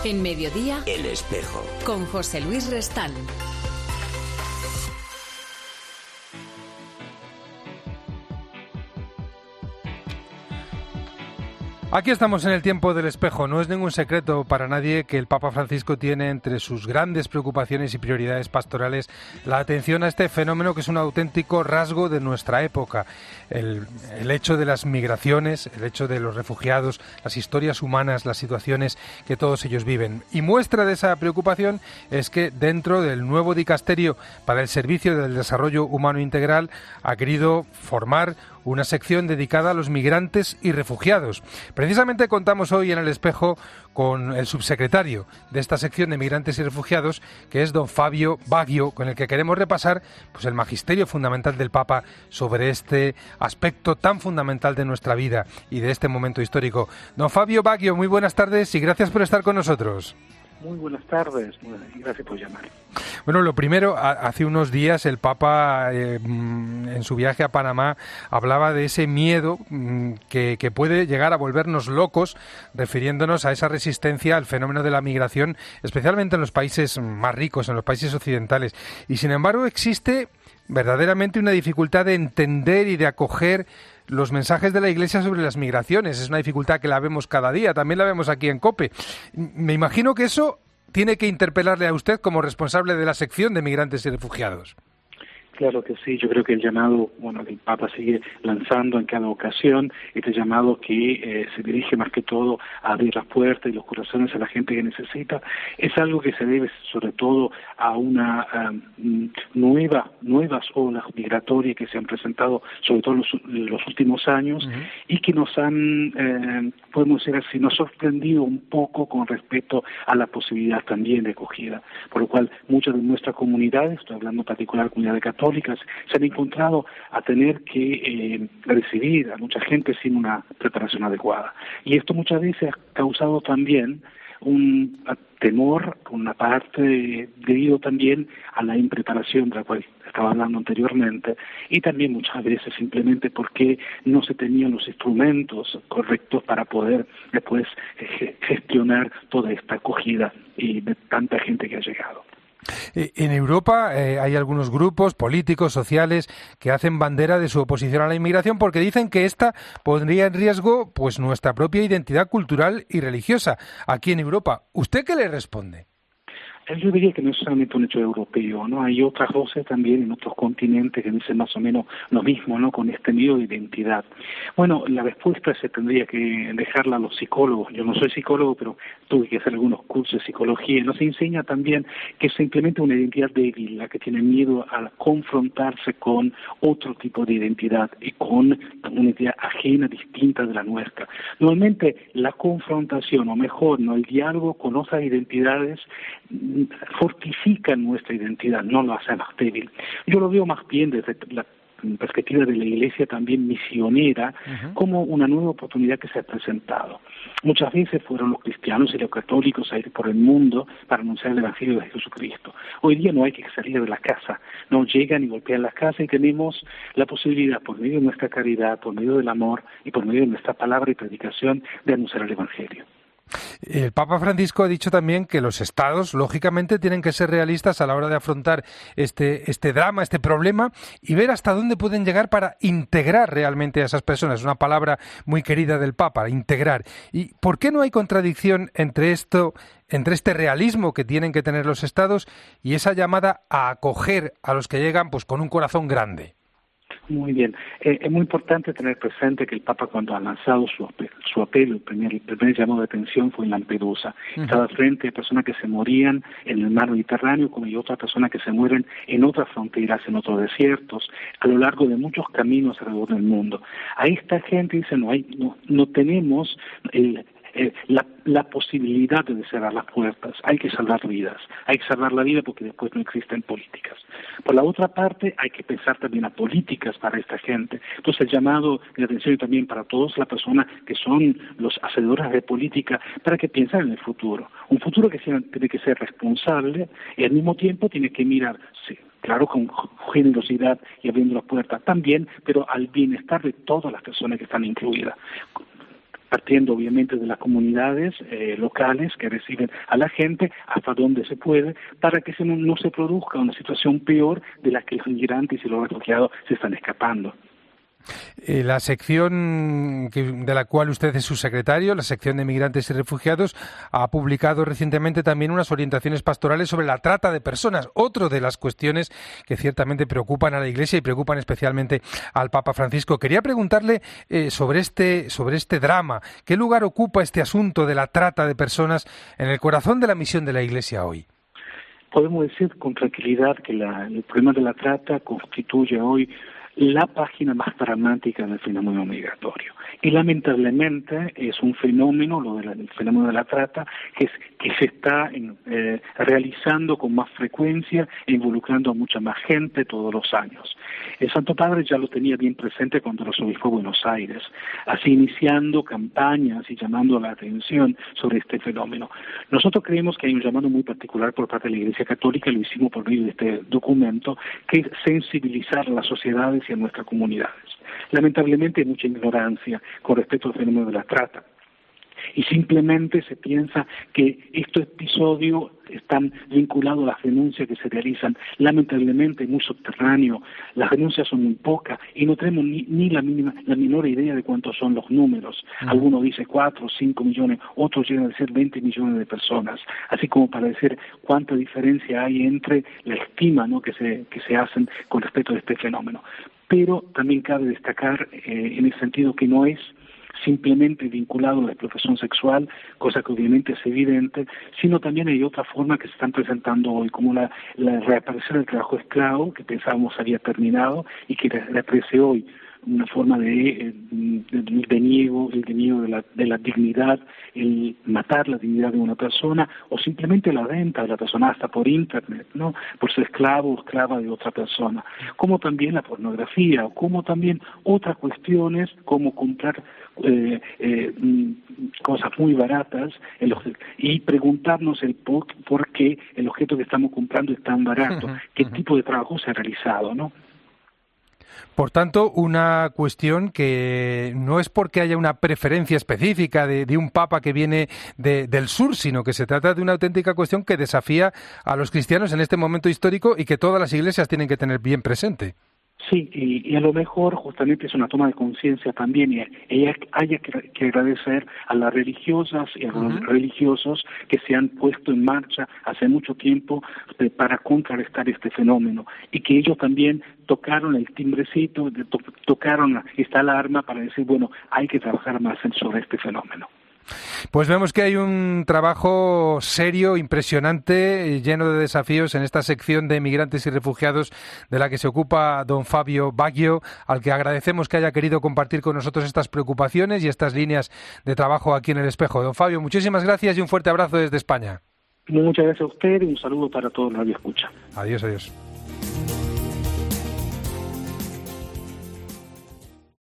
En Mediodía, El Espejo. Con José Luis Restán. Aquí estamos en el tiempo del espejo. No es ningún secreto para nadie que el Papa Francisco tiene entre sus grandes preocupaciones y prioridades pastorales la atención a este fenómeno que es un auténtico rasgo de nuestra época. El hecho de las migraciones, el hecho de los refugiados, las historias humanas, las situaciones que todos ellos viven. Y muestra de esa preocupación es que dentro del nuevo dicasterio para el Servicio del Desarrollo Humano Integral ha querido formar una sección dedicada a los migrantes y refugiados. Precisamente contamos hoy en El Espejo con el subsecretario de esta sección de migrantes y refugiados, que es don Fabio Baggio, con el que queremos repasar pues el magisterio fundamental del Papa sobre este aspecto tan fundamental de nuestra vida y de este momento histórico. Don Fabio Baggio, muy buenas tardes y gracias por estar con nosotros. Muy buenas tardes y gracias por llamar. Bueno, lo primero, hace unos días el Papa en su viaje a Panamá hablaba de ese miedo que puede llegar a volvernos locos, refiriéndonos a esa resistencia al fenómeno de la migración, especialmente en los países más ricos, en los países occidentales. Y sin embargo existe verdaderamente una dificultad de entender y de acoger los mensajes de la Iglesia sobre las migraciones. Es una dificultad que la vemos cada día, también la vemos aquí en COPE. Me imagino que eso tiene que interpelarle a usted como responsable de la sección de migrantes y refugiados. Claro que sí, yo creo que el llamado, que el Papa sigue lanzando en cada ocasión, este llamado que se dirige más que todo a abrir las puertas y los corazones a la gente que necesita, es algo que se debe sobre todo a una nuevas olas migratorias que se han presentado sobre todo en los últimos años y que nos han, podemos decir así, nos sorprendido un poco con respecto a la posibilidad también de acogida, por lo cual muchas de nuestras comunidades, estoy hablando en particular de comunidades católicas, se han encontrado a tener que recibir a mucha gente sin una preparación adecuada. Y esto muchas veces ha causado también un temor, por una parte, debido también a la impreparación de la cual estaba hablando anteriormente, y también muchas veces simplemente porque no se tenían los instrumentos correctos para poder después gestionar toda esta acogida y de tanta gente que ha llegado. En Europa hay algunos grupos políticos, sociales, que hacen bandera de su oposición a la inmigración porque dicen que esta pondría en riesgo pues nuestra propia identidad cultural y religiosa aquí en Europa. ¿Usted qué le responde? Yo diría que no es solamente un hecho europeo, ¿no? Hay otras voces también en otros continentes que dicen más o menos lo mismo, ¿no? Con este miedo de identidad. Bueno, la respuesta se tendría que dejarla a los psicólogos. Yo no soy psicólogo, pero tuve que hacer algunos cursos de psicología. Nos enseña también que es simplemente una identidad débil, la que tiene miedo a confrontarse con otro tipo de identidad y con una identidad ajena, distinta de la nuestra. Normalmente la confrontación, o mejor, no el diálogo con otras identidades, fortifican nuestra identidad, no lo hace más débil. Yo lo veo más bien desde la perspectiva de la Iglesia también misionera, como una nueva oportunidad que se ha presentado. Muchas veces fueron los cristianos y los católicos a ir por el mundo para anunciar el Evangelio de Jesucristo. Hoy día no hay que salir de la casa, no llegan y golpean las casas y tenemos la posibilidad, por medio de nuestra caridad, por medio del amor y por medio de nuestra palabra y predicación, de anunciar el Evangelio. El Papa Francisco ha dicho también que los estados, lógicamente, tienen que ser realistas a la hora de afrontar este drama, este problema, y ver hasta dónde pueden llegar para integrar realmente a esas personas. Es una palabra muy querida del Papa, integrar. ¿Y por qué no hay contradicción entre este realismo que tienen que tener los estados y esa llamada a acoger a los que llegan pues con un corazón grande? Muy bien. Es muy importante tener presente que el Papa, cuando ha lanzado su apelo, el primer llamado de atención fue en Lampedusa. Estaba frente a personas que se morían en el mar Mediterráneo, como hay otras personas que se mueren en otras fronteras, en otros desiertos, a lo largo de muchos caminos alrededor del mundo. Ahí esta gente dice, no tenemos la posibilidad de cerrar las puertas, hay que salvar vidas, hay que salvar la vida porque después no existen políticas. Por la otra parte, hay que pensar también a políticas para esta gente. Entonces el llamado de atención también para todas las personas que son los hacedores de política, para que piensen en el futuro. Un futuro que tiene que ser responsable y al mismo tiempo tiene que mirar, sí, claro, con generosidad y abriendo las puertas también, pero al bienestar de todas las personas que están incluidas. partiendo obviamente de las comunidades locales que reciben a la gente hasta donde se puede, para que no se produzca una situación peor de la que los inmigrantes y los refugiados se están escapando. La sección de la cual usted es su secretario, la sección de Migrantes y Refugiados, ha publicado recientemente también unas orientaciones pastorales sobre la trata de personas, otra de las cuestiones que ciertamente preocupan a la Iglesia y preocupan especialmente al Papa Francisco. Quería preguntarle sobre este drama. ¿Qué lugar ocupa este asunto de la trata de personas en el corazón de la misión de la Iglesia hoy? Podemos decir con tranquilidad que el problema de la trata constituye hoy la página más dramática del fenómeno migratorio. Y lamentablemente es un fenómeno, el fenómeno de la trata, que se está realizando con más frecuencia e involucrando a mucha más gente todos los años. El Santo Padre ya lo tenía bien presente cuando los obispó de Buenos Aires, así iniciando campañas y llamando la atención sobre este fenómeno. Nosotros creemos que hay un llamado muy particular por parte de la Iglesia Católica, lo hicimos por medio de este documento, que es sensibilizar a las sociedades y a nuestras comunidades. Lamentablemente hay mucha ignorancia con respecto al fenómeno de la trata. Y simplemente se piensa que estos episodios están vinculados a las denuncias que se realizan. Lamentablemente, muy subterráneo, las denuncias son muy pocas y no tenemos ni la menor idea de cuántos son los números. Algunos dicen 4 o 5 millones, otros llegan a ser 20 millones de personas. Así como para decir cuánta diferencia hay entre la estima, ¿no?, que se hacen con respecto a este fenómeno. Pero también cabe destacar en el sentido que no es simplemente vinculado a la explotación sexual, cosa que obviamente es evidente, sino también hay otras formas que se están presentando hoy, como la reaparecer del trabajo esclavo, que pensábamos había terminado y que reaparece hoy, una forma de deniego, el deniego de la dignidad, el matar la dignidad de una persona, o simplemente la venta de la persona hasta por internet, ¿no?, por ser esclavo o esclava de otra persona, como también la pornografía, o como también otras cuestiones como comprar cosas muy baratas y preguntarnos el por qué el objeto que estamos comprando es tan barato, qué tipo de trabajo se ha realizado, ¿no? Por tanto, una cuestión que no es porque haya una preferencia específica de un papa que viene del sur, sino que se trata de una auténtica cuestión que desafía a los cristianos en este momento histórico y que todas las iglesias tienen que tener bien presente. Sí, y a lo mejor justamente es una toma de conciencia también, y hay que agradecer a las religiosas y a los religiosos que se han puesto en marcha hace mucho tiempo para contrarrestar este fenómeno, y que ellos también tocaron el timbrecito, tocaron esta alarma para decir, bueno, hay que trabajar más sobre este fenómeno. Pues vemos que hay un trabajo serio, impresionante, lleno de desafíos en esta sección de Migrantes y Refugiados de la que se ocupa don Fabio Baggio, al que agradecemos que haya querido compartir con nosotros estas preocupaciones y estas líneas de trabajo aquí en El Espejo. Don Fabio, muchísimas gracias y un fuerte abrazo desde España. Muchas gracias a usted y un saludo para todos los que escuchan. Adiós, adiós.